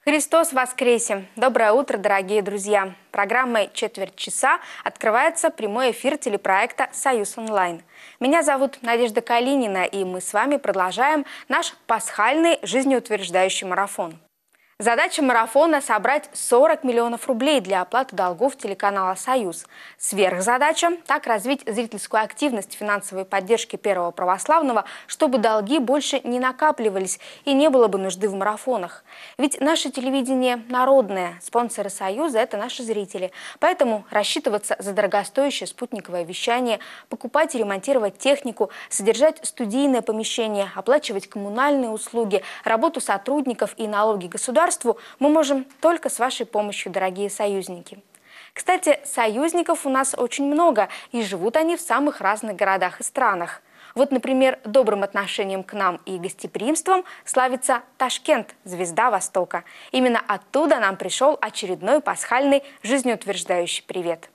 Христос воскресе! Доброе утро, дорогие друзья! Программой «Четверть часа» открывается прямой эфир телепроекта «Союз онлайн». Меня зовут Надежда Калинина, и мы с вами продолжаем наш пасхальный жизнеутверждающий марафон. Задача марафона – собрать 40 миллионов рублей для оплаты долгов телеканала «Союз». Сверхзадача – так развить зрительскую активность финансовой поддержки Первого Православного, чтобы долги больше не накапливались и не было бы нужды в марафонах. Ведь наше телевидение народное, спонсоры «Союза» – это наши зрители. Поэтому рассчитываться за дорогостоящее спутниковое вещание, покупать и ремонтировать технику, содержать студийное помещение, оплачивать коммунальные услуги, работу сотрудников и налоги государства мы можем только с вашей помощью, дорогие союзники. Кстати, союзников у нас очень много, и живут они в самых разных городах и странах. Вот, например, добрым отношением к нам и гостеприимством славится Ташкент, звезда Востока. Именно оттуда нам пришел очередной пасхальный жизнеутверждающий привет.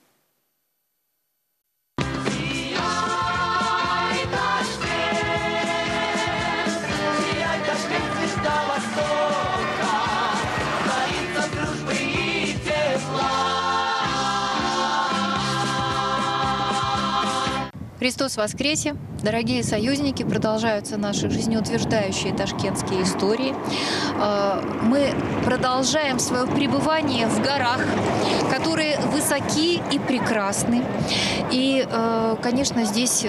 Христос воскресе! Дорогие союзники, продолжаются наши жизнеутверждающие ташкентские истории. Мы продолжаем свое пребывание в горах, которые высоки и прекрасны. И, конечно, здесь,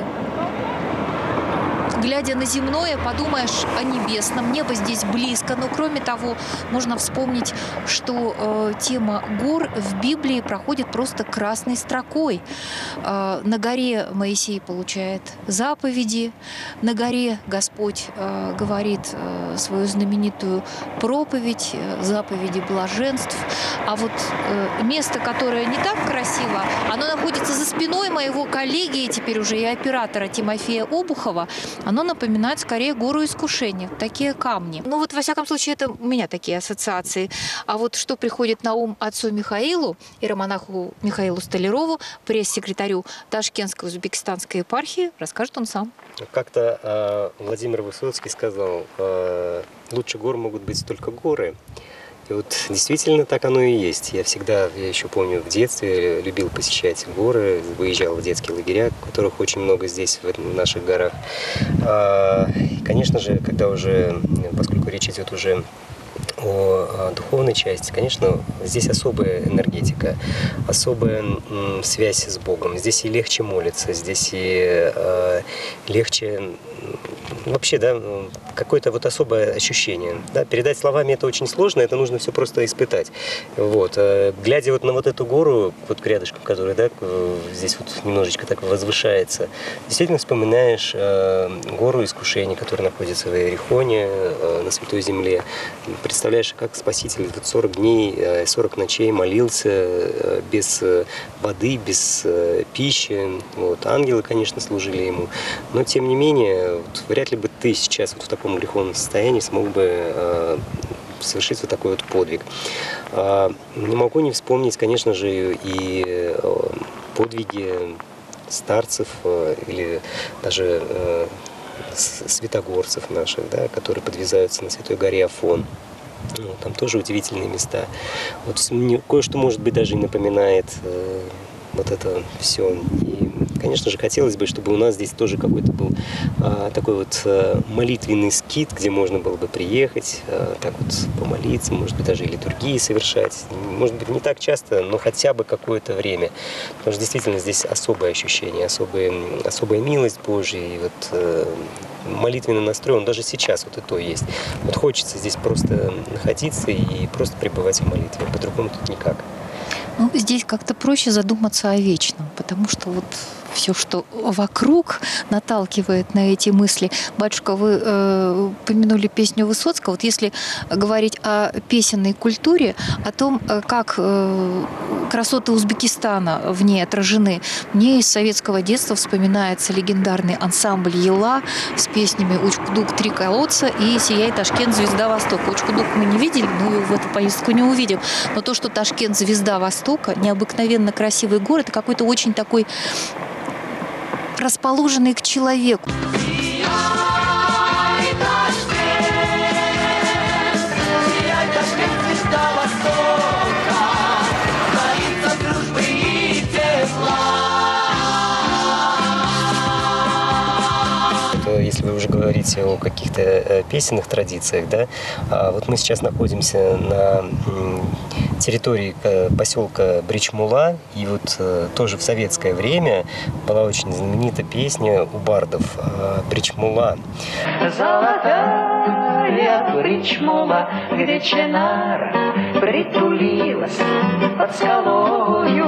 глядя на земное, подумаешь о небесном. Небо здесь близко, но кроме того, можно вспомнить, что тема гор в Библии проходит просто красной строкой. На горе Моисей получает заповеди, на горе Господь говорит свою знаменитую проповедь, заповеди блаженств. А вот место, которое не так красиво, оно находится за спиной моего коллеги, теперь уже и оператора Тимофея Обухова. Оно напоминает скорее гору искушения, такие камни. Ну вот, во всяком случае, это у меня такие ассоциации. А вот что приходит на ум отцу Михаилу, иеромонаху Михаилу Столярову, пресс-секретарю Ташкентской узбекистанской епархии, расскажет он сам. Как-то Владимир Высоцкий сказал, лучше гор могут быть только горы. И вот действительно так оно и есть. Я еще помню, в детстве любил посещать горы, выезжал в детские лагеря, которых очень много здесь, в наших горах. И, конечно же, поскольку речь идет уже о духовной части, конечно, здесь особая энергетика, особая связь с Богом. Здесь и легче молиться, здесь и легче... Вообще, да, какое-то вот особое ощущение. Да? Передать словами это очень сложно, это нужно все просто испытать. Вот. Глядя вот на вот эту гору, вот рядышком, которая, да, здесь вот немножечко так возвышается, действительно вспоминаешь гору искушений, которая находится в Иерихоне, на Святой Земле. Представляешь, как Спаситель 40 дней, 40 ночей молился без воды, без пищи. Вот. Ангелы, конечно, служили ему. Но, тем не менее, вот, вряд ли бы ты сейчас вот в таком греховном состоянии смог бы совершить вот такой вот подвиг. Не могу не вспомнить, конечно же, и подвиги старцев или даже святогорцев наших, да, которые подвязаются на Святой горе Афон. Ну, там тоже удивительные места. Вот кое-что, может быть, даже и напоминает вот это все. И, конечно же, хотелось бы, чтобы у нас здесь тоже какой-то был такой вот молитвенный скит, где можно было бы приехать, так вот помолиться, может быть, даже и литургии совершать. Может быть, не так часто, но хотя бы какое-то время. Потому что действительно здесь особое ощущение, особая милость Божья. И вот молитвенный настрой, он даже сейчас вот и то есть. Вот хочется здесь просто находиться и просто пребывать в молитве. По-другому тут никак. Ну, здесь как-то проще задуматься о вечном, потому что вот все, что вокруг, наталкивает на эти мысли. Батюшка, вы помянули песню Высоцкого. Вот если говорить о песенной культуре, о том, как красоты Узбекистана в ней отражены, мне из советского детства вспоминается легендарный ансамбль «Ела» с песнями «Учкудук», «Три колодца» и «Сияй, Ташкент, звезда Востока». Учкудук мы не видели, но в эту поездку не увидим. Но то, что Ташкент, звезда Востока, необыкновенно красивый город, какой-то очень такой расположенный к человеку. Сияй, Ташкент, сияй, Ташкент, вы уже говорите о каких-то песенных традициях, да, вот мы сейчас находимся на территории поселка Бричмула, и вот тоже в советское время была очень знаменита песня у бардов «Бричмула». Золотая Бричмула, где чинара притулилась под скалою,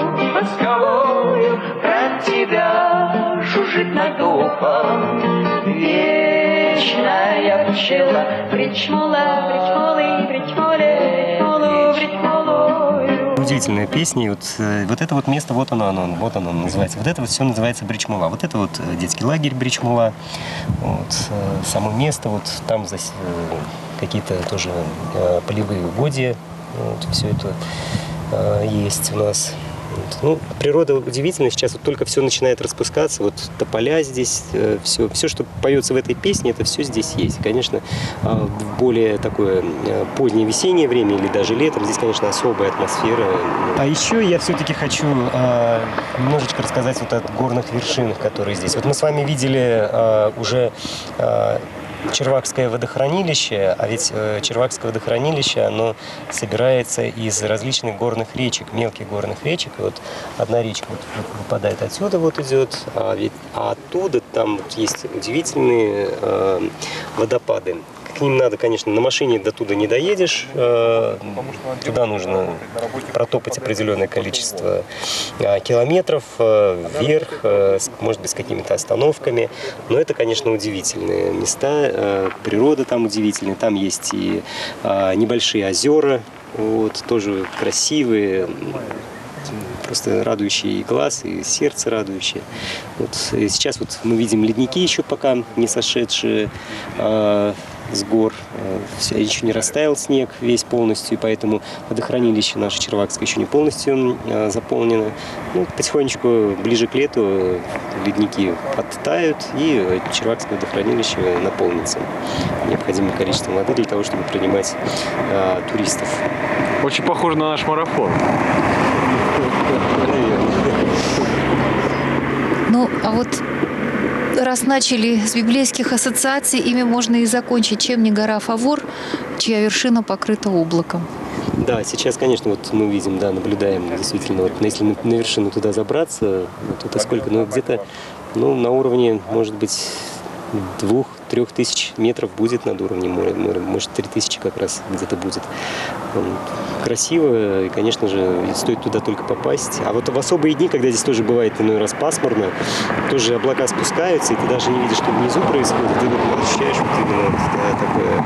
про тебя жужжит над ухом вечная пчела. Бричмула, бричмулы, бричмуле, бричмулою. Удивительная песня. И вот это вот место, вот оно называется. Вот это вот все называется Бричмула. Вот это вот детский лагерь Бричмула. Вот, само место, вот там здесь какие-то тоже полевые угодья. Вот, все это есть у нас. Вот. Ну, природа удивительная. Сейчас вот только все начинает распускаться. Вот тополя здесь, все, что поется в этой песне, это все здесь есть. Конечно, в более такое позднее весеннее время или даже летом здесь, конечно, особая атмосфера. А еще я все-таки хочу немножечко рассказать вот о горных вершинах, которые здесь. Вот мы с вами видели уже Червакское водохранилище, а ведь Червакское водохранилище, оно собирается из различных горных речек, мелких горных речек. И вот одна речка вот выпадает отсюда, вот идет, а оттуда там вот есть удивительные водопады. К ним надо, конечно, на машине до туда не доедешь, туда нужно протопать определенное количество километров вверх, может быть, с какими-то остановками. Но это, конечно, удивительные места, природа там удивительная, там есть и небольшие озера, вот, тоже красивые, просто радующие и глаз, и сердце радующее. Вот, и сейчас вот мы видим ледники еще пока не сошедшие с гор. Еще не растаял снег весь полностью, и поэтому водохранилище наше Червакское еще не полностью заполнено. Ну, потихонечку, ближе к лету, ледники подтают, и Червакское водохранилище наполнится необходимым количеством воды для того, чтобы принимать туристов. Очень похоже на наш марафон. Ну, а вот раз начали с библейских ассоциаций, ими можно и закончить. Чем не гора Фавор, чья вершина покрыта облаком? Да, сейчас, конечно, вот мы видим, да, наблюдаем, действительно, вот, если на вершину туда забраться, вот это сколько, ну, где-то, ну, на уровне, может быть, 2-3 тысяч метров будет над уровнем моря, может, 3000 как раз где-то будет. Красиво, и, конечно же, стоит туда только попасть. А вот в особые дни, когда здесь тоже бывает иной раз пасмурно, тоже облака спускаются, и ты даже не видишь, что внизу происходит, ты вот ощущаешь вот именно такое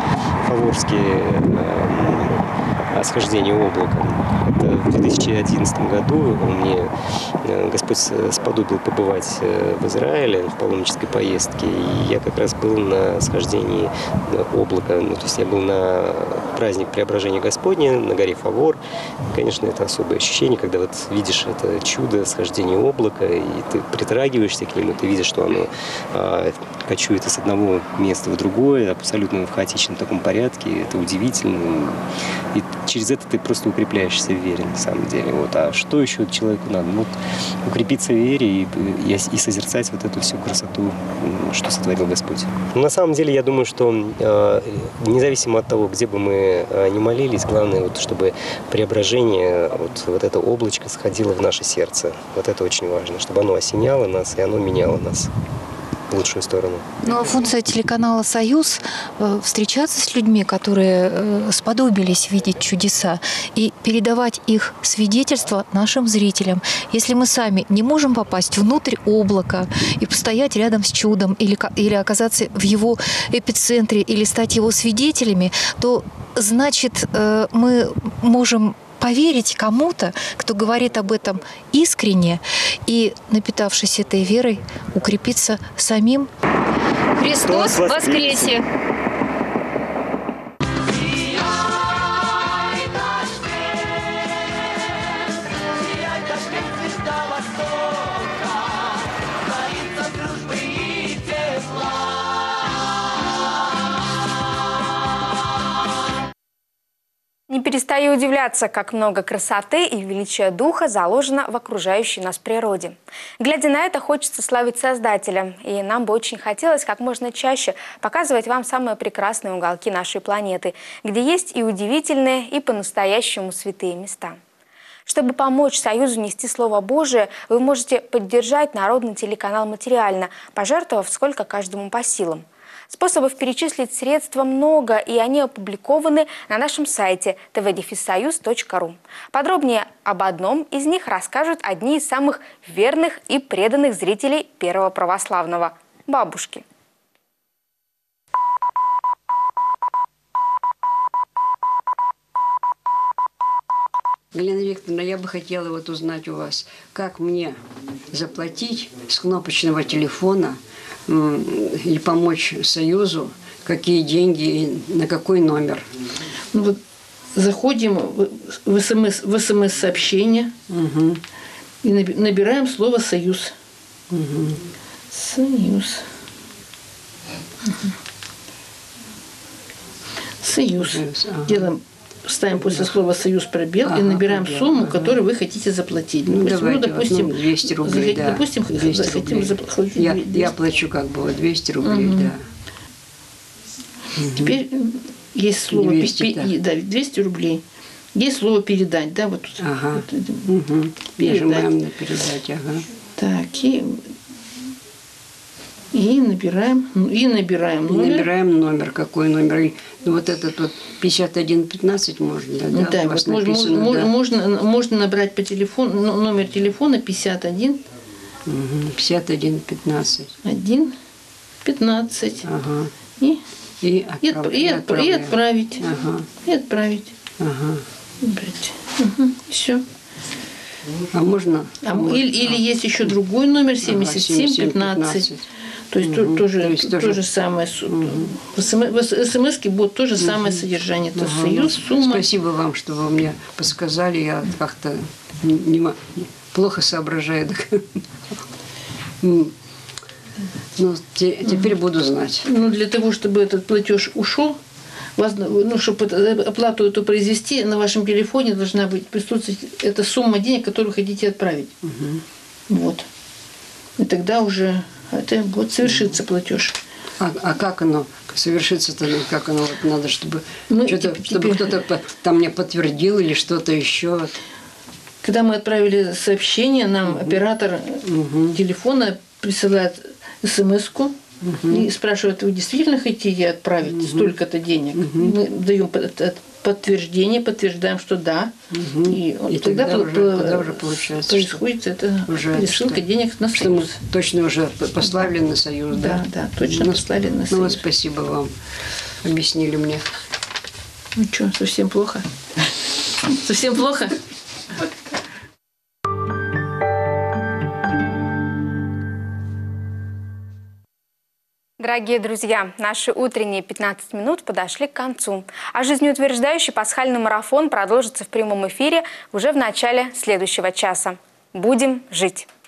фаворские схождение облака. Это в 2011 году мне Господь сподобил побывать в Израиле в паломнической поездке, и я как раз был на схождении облака. Ну, то есть я был на праздник Преображения Господня на горе Фавор. И, конечно, это особое ощущение, когда вот видишь это чудо схождения облака, и ты притрагиваешься к нему, ты видишь, что оно кочует из одного места в другое, абсолютно в хаотичном таком порядке. Это удивительно. И через это ты просто укрепляешься в вере, на самом деле. Вот. А что еще человеку надо? Вот, укрепиться в вере и созерцать вот эту всю красоту, что сотворил Господь. Но на самом деле, я думаю, что независимо от того, где бы мы ни молились, главное, вот, чтобы преображение, вот это облачко сходило в наше сердце. Вот это очень важно, чтобы оно осеняло нас, и оно меняло нас в лучшую сторону. Ну, а функция телеканала «Союз» встречаться с людьми, которые сподобились видеть чудеса, и передавать их свидетельства нашим зрителям. Если мы сами не можем попасть внутрь облака и постоять рядом с чудом, или оказаться в его эпицентре, или стать его свидетелями, то, значит, мы можем поверить кому-то, кто говорит об этом искренне, и, напитавшись этой верой, укрепиться самим. Христос воскресе! Не перестаю удивляться, как много красоты и величия духа заложено в окружающей нас природе. Глядя на это, хочется славить Создателя. И нам бы очень хотелось как можно чаще показывать вам самые прекрасные уголки нашей планеты, где есть и удивительные, и по-настоящему святые места. Чтобы помочь Союзу нести Слово Божие, вы можете поддержать народный телеканал материально, пожертвовав сколько каждому по силам. Способов перечислить средства много, и они опубликованы на нашем сайте tv-союз.ру. Подробнее об одном из них расскажут одни из самых верных и преданных зрителей Первого православного – бабушки. Галина Викторовна, я бы хотела вот узнать у вас, как мне заплатить с кнопочного телефона или помочь Союзу, какие деньги и на какой номер? Ну, вот заходим в СМС-сообщение и набираем слово «Союз». Союз. Союз. Делаем, ставим после слова «Союз» пробел и набираем сумму, которую вы хотите заплатить. Ну, давайте, допустим, 200 рублей, да. Допустим, 200 хотим рублей. заплатить. Я плачу как бы вот 200 рублей, да. Теперь есть слово 200, да, 200 рублей. Есть слово «передать», да, вот. Ага. Вот, Нажимаем на «передать», ага. Так, и набираем номер. Набираем номер, какой номер. И вот этот вот 5115 можно, да? Да, у вас вот написано, да? можно набрать по телефону, номер телефона 51 5115. 15. Ага. И отправить. Ага. И отправить. Ага. Все. А можно? Или есть еще другой номер 7715. То есть то же самое. В СМС-ке будет то же самое содержание. Это Союз, сумма. Спасибо вам, что вы мне подсказали. Я как-то плохо соображаю. Ну, теперь буду знать. Ну, для того, чтобы этот платеж ушел, чтобы оплату эту произвести, на вашем телефоне должна быть присутствовать эта сумма денег, которую вы хотите отправить. Вот. И тогда уже это будет совершиться платеж. А как оно совершится-то? Как оно вот надо, чтобы чтобы кто-то там мне подтвердил или что-то еще? Когда мы отправили сообщение, нам оператор телефона присылает смс-ку и спрашивает, вы действительно хотите отправить столько-то денег? Мы даем подтверждение, подтверждаем, что да. И тогда уже получается, происходит это пересылка денег на Союз. Что мы точно уже послали на Союз, да? Да, точно послали на Союз. Ну вот спасибо вам, объяснили мне. Ну что, совсем плохо? Совсем плохо? Дорогие друзья, наши утренние 15 минут подошли к концу. А жизнеутверждающий пасхальный марафон продолжится в прямом эфире уже в начале следующего часа. Будем жить!